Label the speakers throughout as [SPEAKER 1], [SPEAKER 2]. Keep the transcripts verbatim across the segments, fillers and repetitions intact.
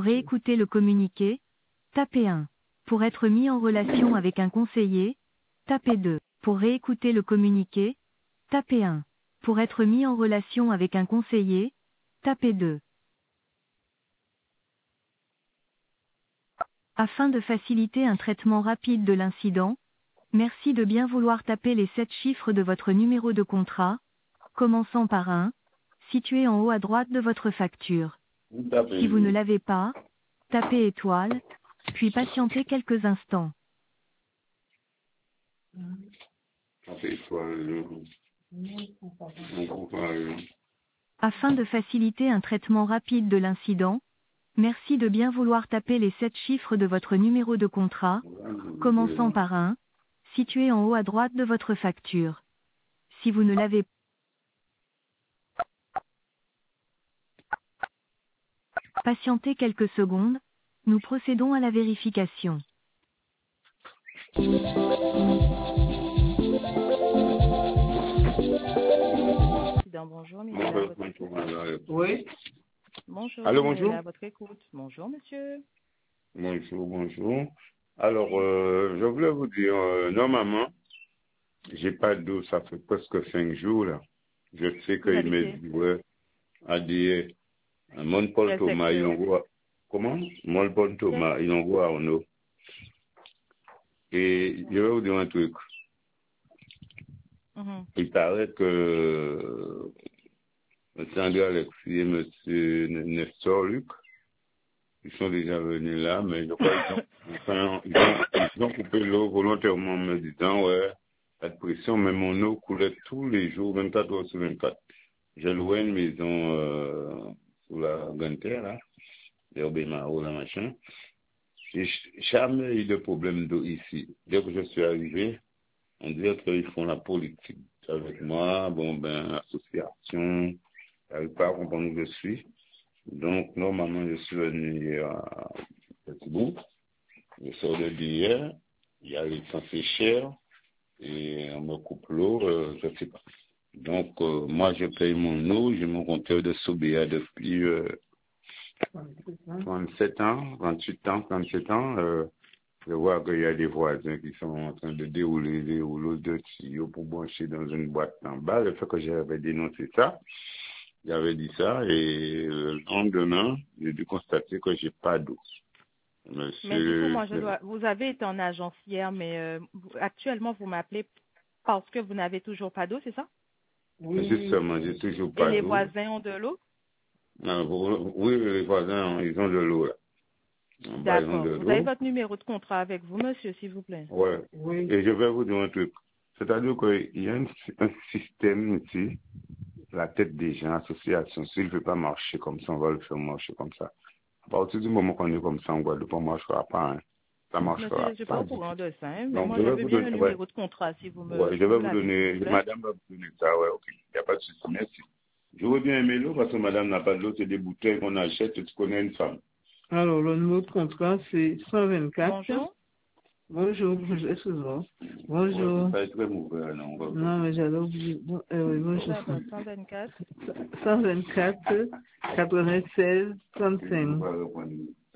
[SPEAKER 1] réécouter le communiqué, tapez un. Pour être mis en relation avec un conseiller, tapez deux. Pour réécouter le communiqué, tapez un. Pour être mis en relation avec un conseiller, tapez deux. Afin de faciliter un traitement rapide de l'incident, merci de bien vouloir taper les sept chiffres de votre numéro de contrat, commençant par un, situé en haut à droite de votre facture. Si vous ne l'avez pas, tapez étoile, puis patientez quelques instants.
[SPEAKER 2] Tapez étoile.
[SPEAKER 1] Afin de faciliter un traitement rapide de l'incident, merci de bien vouloir taper les sept chiffres de votre numéro de contrat, commençant par un, situé en haut à droite de votre facture. Si vous ne l'avez pas, patientez quelques secondes, nous procédons à la vérification.
[SPEAKER 3] Bonjour, Mireille, à votre écoute.
[SPEAKER 2] Oui.
[SPEAKER 3] Bonjour,
[SPEAKER 2] Allô,
[SPEAKER 3] Mireille,
[SPEAKER 2] bonjour.
[SPEAKER 3] à votre écoute. Bonjour, monsieur.
[SPEAKER 2] Bonjour, bonjour. Alors, euh, je voulais vous dire, euh, normalement, j'ai pas d'eau, ça fait presque cinq jours, là. Je sais
[SPEAKER 3] Vous
[SPEAKER 2] qu'il me
[SPEAKER 3] habitez
[SPEAKER 2] dit, ouais, à dire, mon Paul
[SPEAKER 3] quel
[SPEAKER 2] Thomas, il
[SPEAKER 3] secteur?
[SPEAKER 2] envoie, comment? Mon Paul Thomas, il envoie en eau. Et je vais vous dire un truc.
[SPEAKER 3] Mhm.
[SPEAKER 2] Il paraît que M. André Alexis et M. Nestor Luc, ils sont déjà venus là, mais je crois qu'ils ont, enfin, ils ont, ils ont coupé l'eau volontairement en me disant, ouais, pas de pression, mais mon eau coulait tous les jours, vingt-quatre heures sur vingt-quatre. J'ai loué une maison euh, sous la Grande Terre, là, l'Herbe Maro, là, machin. J'ai jamais eu de problème d'eau ici. Dès que je suis arrivé, on dirait qu'ils font la politique avec moi, bon, ben, association, j'arrive pas à comprendre où je suis. Donc, normalement, je suis venu hier à Petit-Bout. Je sors de d'hier. Il y a l'essence c'est cher. Et on me coupe l'eau, euh, je sais pas. Donc, euh, moi, je paye mon eau. J'ai mon compteur de Sobéa depuis euh, trente-sept ans, trente-huit ans, trente-sept ans. Euh, je vois qu'il y a des voisins qui sont en train de dérouler des rouleaux de tuyaux pour brancher dans une boîte en bas. Le fait que j'avais dénoncé ça, j'avais dit ça et le lendemain, j'ai dû constater que j'ai pas d'eau.
[SPEAKER 3] Mais du coup,
[SPEAKER 2] Monsieur,
[SPEAKER 3] moi, je dois. Vous avez été en agence hier, mais euh, vous- actuellement, vous m'appelez parce que vous n'avez toujours pas d'eau, c'est ça?
[SPEAKER 2] justement, j'ai toujours
[SPEAKER 3] Et
[SPEAKER 2] pas
[SPEAKER 3] les
[SPEAKER 2] d'eau.
[SPEAKER 3] voisins ont de l'eau?
[SPEAKER 2] Non, vous- oui, les voisins, ils ont de l'eau là. En bas, ils ont
[SPEAKER 3] D'accord.
[SPEAKER 2] de
[SPEAKER 3] Vous avez
[SPEAKER 2] l'eau.
[SPEAKER 3] votre numéro de contrat avec vous, monsieur, s'il vous plaît.
[SPEAKER 2] Ouais. Et je vais vous dire un truc. C'est-à-dire qu'il y a un, un système ici, la tête des gens, association. S'il ne veut pas marcher comme ça, on va le faire marcher comme ça. À partir du moment qu'on est comme ça en Guadeloupe, on ne marchera pas. Hein. Ça ne
[SPEAKER 3] Monsieur, je
[SPEAKER 2] marchera
[SPEAKER 3] ne suis pas
[SPEAKER 2] pas
[SPEAKER 3] au
[SPEAKER 2] du
[SPEAKER 3] courant
[SPEAKER 2] tout.
[SPEAKER 3] de ça, hein, mais
[SPEAKER 2] Donc,
[SPEAKER 3] moi,
[SPEAKER 2] je
[SPEAKER 3] je
[SPEAKER 2] vais
[SPEAKER 3] veux
[SPEAKER 2] vous
[SPEAKER 3] bien le
[SPEAKER 2] donner, ouais.
[SPEAKER 3] numéro de contrat, si vous me,
[SPEAKER 2] Ouais, je
[SPEAKER 3] si
[SPEAKER 2] vais
[SPEAKER 3] vous
[SPEAKER 2] vous
[SPEAKER 3] l'avez, s'il vous
[SPEAKER 2] donner,
[SPEAKER 3] plaît.
[SPEAKER 2] madame va vous donner ça, ouais, ok. Il n'y a pas de souci, merci. Je veux bien aimer l'eau parce que madame n'a pas de l'eau, c'est des bouteilles qu'on achète, tu connais une femme.
[SPEAKER 4] Alors, le numéro de contrat, c'est cent vingt-quatre.
[SPEAKER 3] Bonjour.
[SPEAKER 4] Bonjour, bonjour, excuse-moi.
[SPEAKER 2] Ouais,
[SPEAKER 4] Bonjour.
[SPEAKER 2] ça va être très mauvais, non, on va vous
[SPEAKER 4] Non, mais j'allais oublier. Bon, euh, oui, bonjour.
[SPEAKER 3] D'accord, cent vingt-quatre.
[SPEAKER 4] cent vingt-quatre, quatre-vingt-seize, trente-cinq.
[SPEAKER 2] on va reprendre.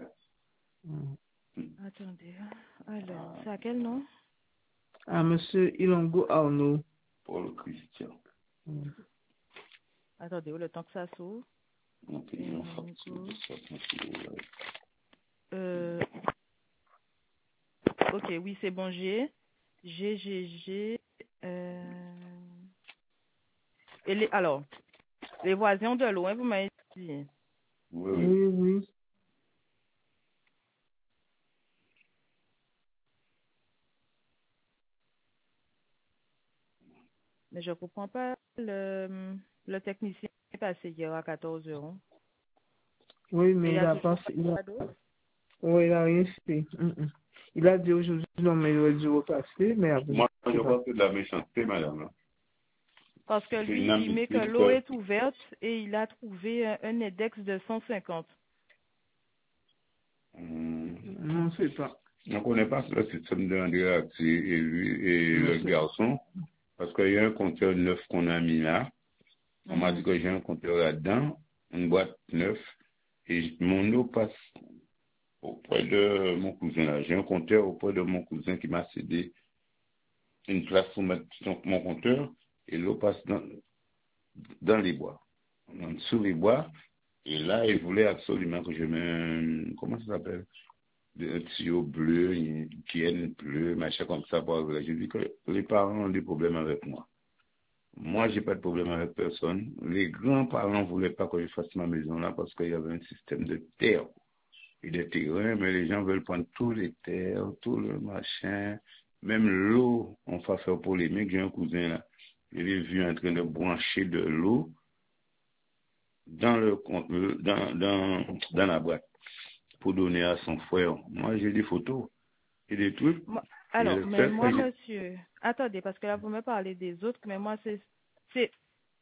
[SPEAKER 4] Mm.
[SPEAKER 3] Attendez. Alors, c'est à quel nom?
[SPEAKER 4] À monsieur Ilongo Arnaud.
[SPEAKER 2] Paul Christian.
[SPEAKER 4] Mm.
[SPEAKER 3] Attendez, le temps que ça s'ouvre.
[SPEAKER 2] On paye en facture de soixante euros.
[SPEAKER 3] Euh, ok, oui, c'est bon, j'ai. G, G, G. Euh... Et les, alors, les voisins de loin, vous m'avez dit.
[SPEAKER 2] Oui, oui.
[SPEAKER 4] Oui, oui.
[SPEAKER 3] Mais je comprends pas. Le, le technicien est passé hier à quatorze euros.
[SPEAKER 4] Oui,
[SPEAKER 3] Et
[SPEAKER 4] mais
[SPEAKER 3] il y
[SPEAKER 4] il
[SPEAKER 3] a
[SPEAKER 4] a
[SPEAKER 3] toujours
[SPEAKER 4] pas
[SPEAKER 3] pas
[SPEAKER 4] fait. Il a,
[SPEAKER 3] pas d'eau?
[SPEAKER 4] oui, il a rien fait. Mm, mm. Il a dit aujourd'hui, non, mais il aurait dû repasser, mais après,
[SPEAKER 2] Moi,
[SPEAKER 4] je
[SPEAKER 2] je
[SPEAKER 4] sais pas.
[SPEAKER 2] vois que de la méchanceté, madame. Là.
[SPEAKER 3] Parce que
[SPEAKER 2] C'est
[SPEAKER 3] lui, il met que
[SPEAKER 2] inadmissible
[SPEAKER 3] l'eau
[SPEAKER 2] que...
[SPEAKER 3] est ouverte et il a trouvé un, un index de cent cinquante.
[SPEAKER 2] Hum,
[SPEAKER 4] Non, je sais pas.
[SPEAKER 2] on ne connaît pas le système de André Axi et lui et
[SPEAKER 4] Non,
[SPEAKER 2] le
[SPEAKER 4] c'est-
[SPEAKER 2] garçon, parce qu'il y a un compteur neuf qu'on a mis là. On m'a dit
[SPEAKER 3] Mhm.
[SPEAKER 2] que j'ai un compteur là-dedans, une boîte neuf, et mon eau passe auprès de mon cousin là. J'ai un compteur auprès de mon cousin qui m'a cédé une place pour mettre mon compteur et l'eau passe dans, dans les bois, sous les bois. Et là, il voulait absolument que je mette un, comment ça s'appelle, un tuyau bleu, qui est bleu, machin comme ça. J'ai dit que les parents ont des problèmes avec moi. Moi, j'ai pas de problème avec personne. Les grands-parents voulaient pas que je fasse ma maison là parce qu'il y avait un système de terre et de terrain, mais les gens veulent prendre tous les terres, tout le machin, même l'eau. On va faire polémique. J'ai un cousin là, je l'ai vu en train de brancher de l'eau dans le dans dans dans la boîte pour donner à son frère. Moi, j'ai des photos et des trucs.
[SPEAKER 3] Moi, alors,
[SPEAKER 2] et
[SPEAKER 3] mais moi,
[SPEAKER 2] que
[SPEAKER 3] monsieur, attendez, parce que là, vous me parlez des autres, mais moi, c'est c'est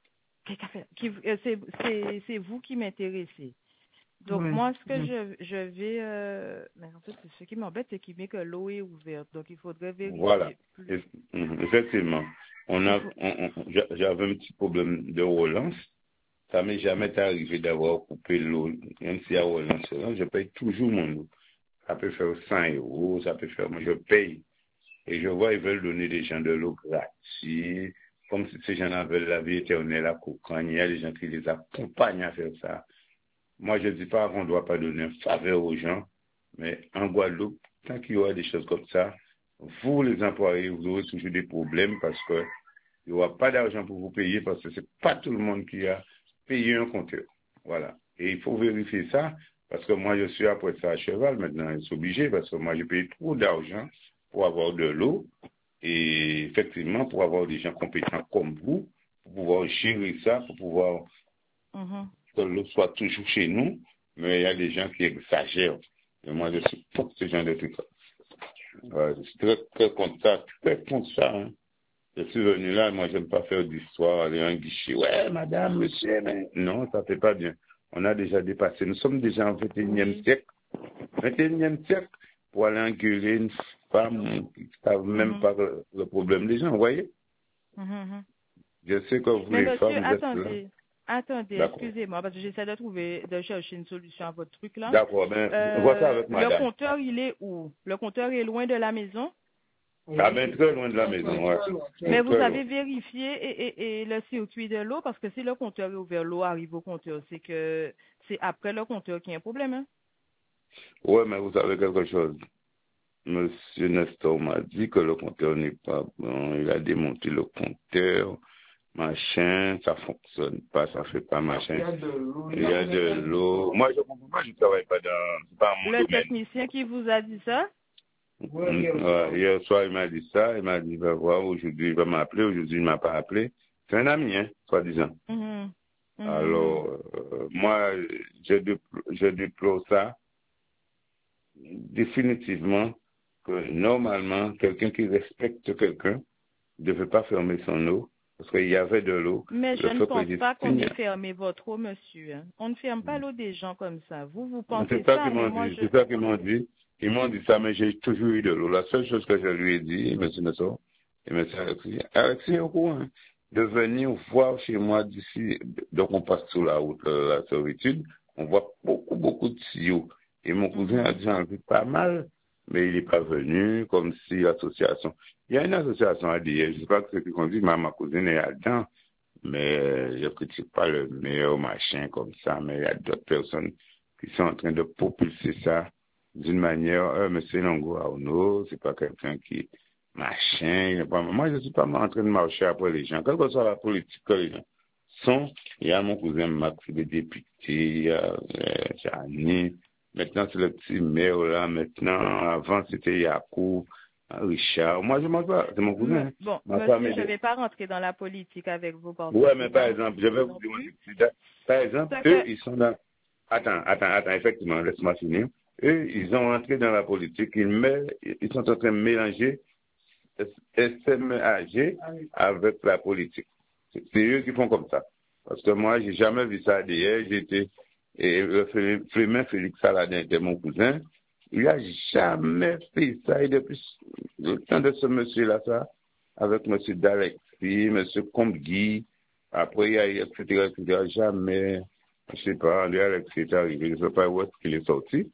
[SPEAKER 3] qui, c'est c'est c'est vous qui m'intéressez. Donc,
[SPEAKER 4] Oui.
[SPEAKER 3] moi, ce que
[SPEAKER 4] Oui.
[SPEAKER 3] je, je vais... Euh, mais en fait, ce qui m'embête, c'est qu'il met que l'eau est ouverte. Donc, il faudrait vérifier
[SPEAKER 2] voilà.
[SPEAKER 3] plus.
[SPEAKER 2] Effectivement. On a,
[SPEAKER 3] faut...
[SPEAKER 2] on, on, j'avais un petit problème de relance. Ça m'est jamais arrivé d'avoir coupé l'eau. Même s'il y a relance, je paye toujours mon eau. Ça peut faire cent euros, ça peut faire... Moi, je paye. Et je vois, ils veulent donner des gens de l'eau gratuite, comme si ces gens avaient la vie éternelle à Cocagne. Il y a des gens qui les accompagnent à faire ça. Moi, je ne dis pas qu'on ne doit pas donner une faveur aux gens, mais en Guadeloupe, tant qu'il y aura des choses comme ça, vous, les employés, vous aurez toujours des problèmes parce que il n'y aura pas d'argent pour vous payer parce que ce n'est pas tout le monde qui a payé un compteur. Voilà. Et il faut vérifier ça parce que moi, je suis après ça à cheval maintenant. Je suis obligé parce que moi, j'ai payé trop d'argent pour avoir de l'eau et effectivement, pour avoir des gens compétents comme vous, pour pouvoir gérer ça, pour pouvoir...
[SPEAKER 3] Mm-hmm.
[SPEAKER 2] que l'eau soit toujours chez nous, mais il y a des gens qui exagèrent. Et moi, je suis contre ce genre de trucs. Ouais, je suis très, très contre ça, très contre ça. Hein. Je suis venu là, moi, je n'aime pas faire d'histoire, aller à un guichet. Ouais, madame, monsieur, mais... Non, ça ne fait pas bien. On a déjà dépassé. Nous sommes déjà en vingt et unième
[SPEAKER 3] Oui.
[SPEAKER 2] siècle. vingt et unième siècle pour aller engueuler une femme qui ne savent même
[SPEAKER 3] Mm-hmm.
[SPEAKER 2] pas le, le problème des gens, vous voyez?
[SPEAKER 3] Mm-hmm.
[SPEAKER 2] Je sais que vous,
[SPEAKER 3] Mais
[SPEAKER 2] les
[SPEAKER 3] monsieur,
[SPEAKER 2] femmes, vous êtes là.
[SPEAKER 3] attendez. Attendez,
[SPEAKER 2] D'accord.
[SPEAKER 3] excusez-moi, parce que j'essaie de trouver, de chercher une solution à votre truc là.
[SPEAKER 2] D'accord, ben,
[SPEAKER 3] Euh,
[SPEAKER 2] vois ça avec
[SPEAKER 3] le
[SPEAKER 2] madame.
[SPEAKER 3] compteur, il est où? Le compteur est loin de la maison?
[SPEAKER 2] Ah ben, très loin de la maison, ouais.
[SPEAKER 3] Mais vous
[SPEAKER 2] Très
[SPEAKER 3] avez
[SPEAKER 2] loin.
[SPEAKER 3] vérifié et, et, et le circuit de l'eau, parce que si le compteur est ouvert, l'eau arrive au compteur, c'est que c'est après le compteur qu'il y a un problème, hein?
[SPEAKER 2] Ouais, mais vous savez quelque chose. Monsieur Nestor m'a dit que le compteur n'est pas bon. Il a démonté le compteur, machin, ça fonctionne pas, ça fait pas machin.
[SPEAKER 4] Il y a de l'eau.
[SPEAKER 2] Il y a de l'eau. Moi, je comprends pas, je travaille pas dans, c'est pas mon
[SPEAKER 3] Le
[SPEAKER 2] domaine.
[SPEAKER 3] technicien qui vous a dit ça?
[SPEAKER 4] Ouais,
[SPEAKER 2] Mm,
[SPEAKER 4] hier
[SPEAKER 2] ouais,
[SPEAKER 4] soir.
[SPEAKER 2] hier soir, il m'a dit ça, il m'a dit, va voir, aujourd'hui, il va m'appeler, aujourd'hui, il m'a pas appelé. C'est un ami, hein, soi-disant.
[SPEAKER 3] Mhm. Mhm.
[SPEAKER 2] Alors, euh, moi, je déplore, je déplore ça définitivement que normalement, quelqu'un qui respecte quelqu'un ne devait pas fermer son eau parce qu'il y avait de l'eau.
[SPEAKER 3] Mais je
[SPEAKER 2] Le
[SPEAKER 3] ne
[SPEAKER 2] fait que
[SPEAKER 3] pense
[SPEAKER 2] j'ai
[SPEAKER 3] pas qu'on
[SPEAKER 2] signé.
[SPEAKER 3] ait fermé votre eau, monsieur. hein. On ne ferme pas l'eau des gens comme ça. Vous, vous pensez
[SPEAKER 2] C'est ça
[SPEAKER 3] ça,
[SPEAKER 2] qu'ils
[SPEAKER 3] mais
[SPEAKER 2] m'ont
[SPEAKER 3] moi,
[SPEAKER 2] dit.
[SPEAKER 3] je...
[SPEAKER 2] C'est ça qu'ils m'ont dit. Ils m'ont dit ça, mais j'ai toujours eu de l'eau. La seule chose que je lui ai dit, M. Nestor et M. Alexis, Alexis est au courant, hein, de venir voir chez moi d'ici. Donc on passe sous la route, euh, la servitude. On voit beaucoup, beaucoup de tuyaux. Et mon cousin a déjà envie pas mal, mais il n'est pas venu, comme si l'association. Il y a une association à dire, je ne sais pas ce qu'on dit, mais ma cousine est là-dedans, mais euh, je ne critique pas le meilleur machin comme ça, mais il y a d'autres personnes qui sont en train de propulser ça d'une manière, euh, M. Longo Arnaud, c'est pas quelqu'un qui machin, il est pas, moi je ne suis pas en train de marcher après les gens, quelle que soit la politique que les gens sont, il y a mon cousin Max, il est député, il y a euh, Jani, maintenant c'est le petit maire là, maintenant, avant c'était Yacoub, Richard, moi je ne mange pas, c'est mon cousin.
[SPEAKER 3] Me- Bon,
[SPEAKER 2] Ma femme
[SPEAKER 3] monsieur,
[SPEAKER 2] est
[SPEAKER 3] je ne
[SPEAKER 2] de...
[SPEAKER 3] vais pas rentrer dans la politique avec vous parce que
[SPEAKER 2] Ouais,
[SPEAKER 3] c'est
[SPEAKER 2] mais par
[SPEAKER 3] pas mon
[SPEAKER 2] exemple, je vais vous
[SPEAKER 3] non
[SPEAKER 2] dire un
[SPEAKER 3] plus.
[SPEAKER 2] truc. Par exemple,
[SPEAKER 3] C'est
[SPEAKER 2] eux,
[SPEAKER 3] que,
[SPEAKER 2] ils sont dans... Attends, attends, attends, effectivement, laisse-moi finir. Eux, ils ont entré dans la politique, ils, mêlent, ils sont en train de mélanger S M A G avec la politique. C'est c'est eux qui font comme ça. Parce que moi, j'ai jamais vu ça d'hier. J'étais, et le Flémin Félix Saladin était mon cousin. Il a jamais fait ça. Et depuis le temps de ce monsieur-là, ça, avec monsieur Dalexi, monsieur Comte-Guy, après, il y a, et cetera, et cetera, jamais, je sais pas, André Alexis est arrivé, je ne sais pas où est-ce qu'il est sorti.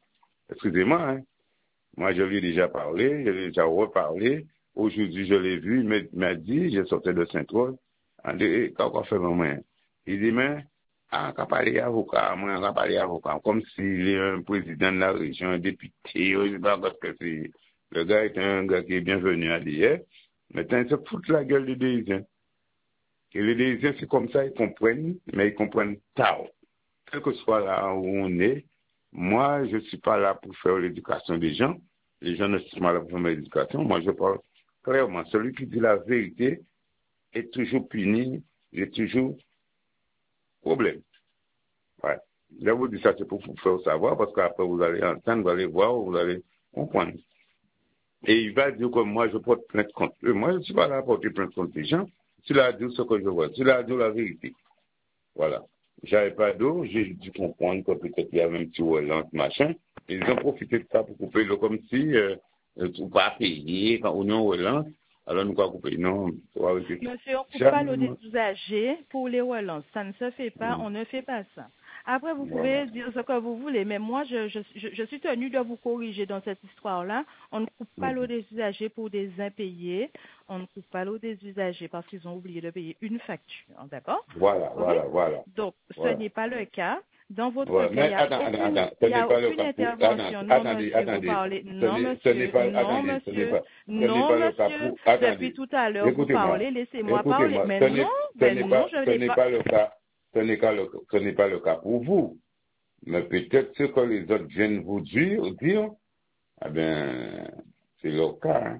[SPEAKER 2] Excusez-moi, hein. Moi, je lui ai déjà parlé, je lui ai déjà reparlé. Aujourd'hui, je l'ai vu, il m'a dit, je sortais de Saint-Rose. On dit, qu'est-ce qu'on fait, maman? Il dit, mais, on va parler avocat, moi, on va parler avocat, comme s'il est un président de la région, un député, je sais pas ce que c'est. Le gars est un gars qui est bienvenu à l'hier. Maintenant, il se fout la gueule des Déisiens. Et les Déisiens, c'est comme ça, ils comprennent, mais ils comprennent tard. Quel que soit là où on est, moi, je ne suis pas là pour faire l'éducation des gens. Les gens ne sont pas là pour faire l'éducation. Moi, je parle clairement. Celui qui dit la vérité est toujours puni, est toujours problème. Ouais. Je vous dis ça, c'est pour vous faire savoir, parce qu'après, vous allez entendre, vous allez voir, vous allez comprendre. Et il va dire que moi, je porte plainte contre eux. Moi, je ne suis pas là pour porter plainte contre les gens. Tu l'as dit ce que je vois. Tu l'as dit la vérité. Voilà. J'avais pas d'eau, j'ai dû comprendre que peut-être il y avait un petit relance, machin. Ils ont profité de ça pour couper l'eau comme si, euh, tout pas payé, quand on est en relance. Alors, nous, quoi couper? Non, on va arrêter.
[SPEAKER 3] Monsieur, on ne coupe pas l'eau des usagers pour les relances. Ça ne se fait pas,
[SPEAKER 2] Mm.
[SPEAKER 3] on ne fait pas ça. Après, vous pouvez
[SPEAKER 2] Voilà.
[SPEAKER 3] dire ce que vous voulez, mais moi, je, je, je, je suis tenue de vous corriger dans cette histoire-là. On ne coupe pas
[SPEAKER 2] Mm.
[SPEAKER 3] l'eau des usagers pour des impayés. On ne coupe pas l'eau des usagers parce qu'ils ont oublié de payer une facture. D'accord?
[SPEAKER 2] Voilà,
[SPEAKER 3] Okay?
[SPEAKER 2] voilà, voilà.
[SPEAKER 3] Donc, ce
[SPEAKER 2] Voilà.
[SPEAKER 3] n'est pas le cas. Dans votre
[SPEAKER 2] Ouais,
[SPEAKER 3] cas,
[SPEAKER 2] mais
[SPEAKER 3] il n'y a
[SPEAKER 2] attends,
[SPEAKER 3] aucune,
[SPEAKER 2] attends, attends,
[SPEAKER 3] il
[SPEAKER 2] ce
[SPEAKER 3] y a
[SPEAKER 2] n'est pas le
[SPEAKER 3] aucune
[SPEAKER 2] cas pour,
[SPEAKER 3] intervention.
[SPEAKER 2] attends,
[SPEAKER 3] Non,
[SPEAKER 2] attendez,
[SPEAKER 3] monsieur, vous
[SPEAKER 2] attendez,
[SPEAKER 3] parlez.
[SPEAKER 2] ce
[SPEAKER 3] Non,
[SPEAKER 2] n'est, ce n'est
[SPEAKER 3] monsieur.
[SPEAKER 2] pas,
[SPEAKER 3] Non,
[SPEAKER 2] attendez, ce n'est
[SPEAKER 3] monsieur.
[SPEAKER 2] pas, ce n'est
[SPEAKER 3] Non,
[SPEAKER 2] pas le cas
[SPEAKER 3] monsieur.
[SPEAKER 2] pour, attendez,
[SPEAKER 3] Depuis tout à l'heure, vous
[SPEAKER 2] écoutez-moi,
[SPEAKER 3] parlez. Laissez-moi parler.
[SPEAKER 2] écoutez-moi,
[SPEAKER 3] Mais
[SPEAKER 2] ce
[SPEAKER 3] non,
[SPEAKER 2] n'est, ce
[SPEAKER 3] ben
[SPEAKER 2] n'est
[SPEAKER 3] non,
[SPEAKER 2] pas,
[SPEAKER 3] je
[SPEAKER 2] ce
[SPEAKER 3] n'ai
[SPEAKER 2] n'est
[SPEAKER 3] pas.
[SPEAKER 2] pas le cas, ce n'est pas le, ce n'est pas le cas pour vous. Mais peut-être ce que les autres viennent vous dire, dire, eh bien, c'est leur cas, hein.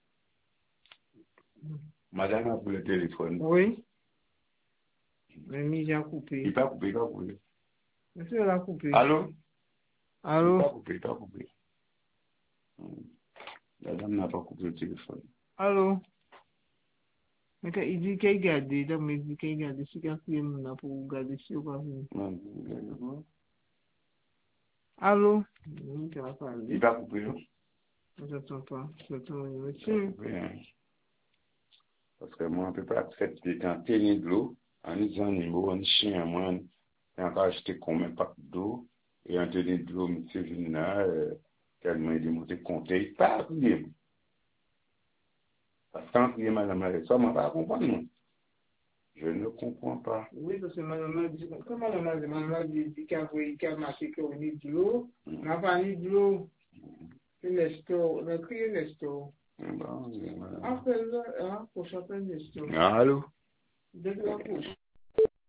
[SPEAKER 2] Madame a pris le téléphone.
[SPEAKER 4] Oui. Mais il a coupé.
[SPEAKER 2] Il t'a coupé, il t'a coupé.
[SPEAKER 4] Monsieur l'a coupé.
[SPEAKER 2] Allô?
[SPEAKER 4] Allô?
[SPEAKER 2] Il t'a coupé, il t'a coupé. Madame n'a pas coupé le téléphone.
[SPEAKER 4] Allô? Mais il dit qu'il garde, donc il dit qu'il garde, si quelqu'un a pour garder, si ou pas. Allô?
[SPEAKER 2] Il t'a coupé, non?
[SPEAKER 4] Je n'entends pas. Je n'entends pas, monsieur.
[SPEAKER 2] Parce que moi, on ne peut pas accepter quand tu es de l'eau, en disant niveau, un chien, moi, on va acheter combien de packs d'eau, et en tenant de l'eau, monsieur Vina, tellement il monter compter, pas prier. Parce que quand il est madame avec ça, on ne va pas comprendre, non. Je ne comprends pas.
[SPEAKER 4] Oui, parce que madame dit, comme madame dit qu'il y a marqué qu'on est de l'eau, on n'a pas mis de l'eau. C'est l'estor, on a crié l'estor. Après, là, pour chacun l'estor.
[SPEAKER 2] Allô?
[SPEAKER 4] Dès que la couche.